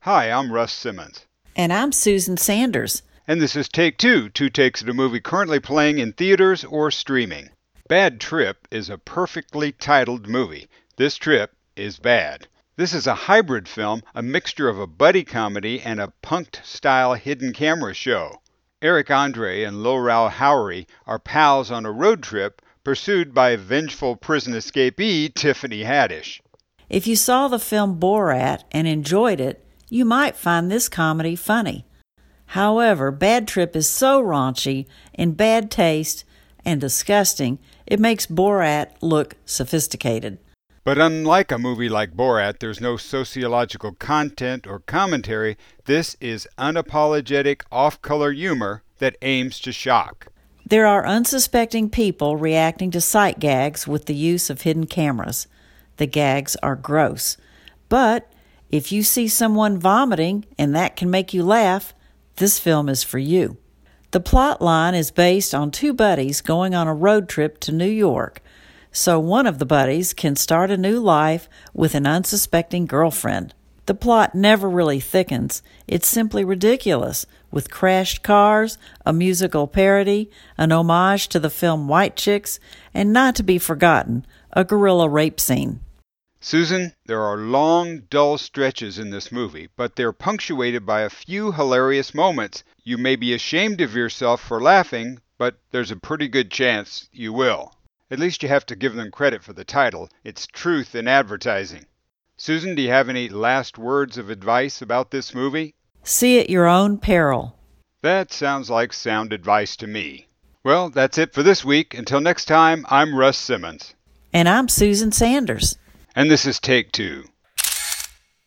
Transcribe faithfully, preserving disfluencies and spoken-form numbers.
Hi, I'm Russ Simmons. And I'm Susan Sanders. And this is Take Two, two takes at a movie currently playing in theaters or streaming. Bad Trip is a perfectly titled movie. This trip is bad. This is a hybrid film, a mixture of a buddy comedy and a punked-style hidden camera show. Eric Andre and Laurel Howery are pals on a road trip pursued by vengeful prison escapee Tiffany Haddish. If you saw the film Borat and enjoyed it, you might find this comedy funny. However, Bad Trip is so raunchy, in bad taste, and disgusting, it makes Borat look sophisticated. But unlike a movie like Borat, there's no sociological content or commentary. This is unapologetic off-color humor that aims to shock. There are unsuspecting people reacting to sight gags with the use of hidden cameras. The gags are gross. But if you see someone vomiting and that can make you laugh, this film is for you. The plot line is based on two buddies going on a road trip to New York, so one of the buddies can start a new life with an unsuspecting girlfriend. The plot never really thickens. It's simply ridiculous, with crashed cars, a musical parody, an homage to the film White Chicks, and not to be forgotten, a gorilla rape scene. Susan, there are long, dull stretches in this movie, but they're punctuated by a few hilarious moments. You may be ashamed of yourself for laughing, but there's a pretty good chance you will. At least you have to give them credit for the title. It's truth in advertising. Susan, do you have any last words of advice about this movie? See at your own peril. That sounds like sound advice to me. Well, that's it for this week. Until next time, I'm Russ Simmons. And I'm Susan Sanders. And this is Take Two.